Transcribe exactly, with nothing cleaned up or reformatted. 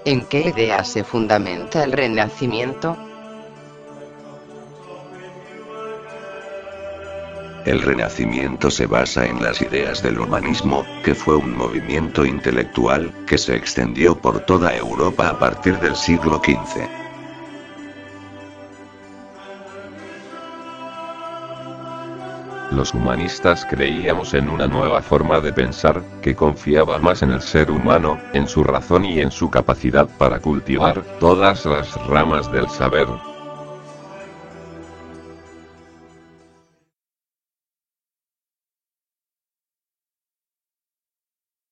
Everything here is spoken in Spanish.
¿En qué idea se fundamenta el Renacimiento? El Renacimiento se basa en las ideas del humanismo, que fue un movimiento intelectual, que se extendió por toda Europa a partir del siglo quince. Los humanistas creíamos en una nueva forma de pensar, que confiaba más en el ser humano, en su razón y en su capacidad para cultivar todas las ramas del saber.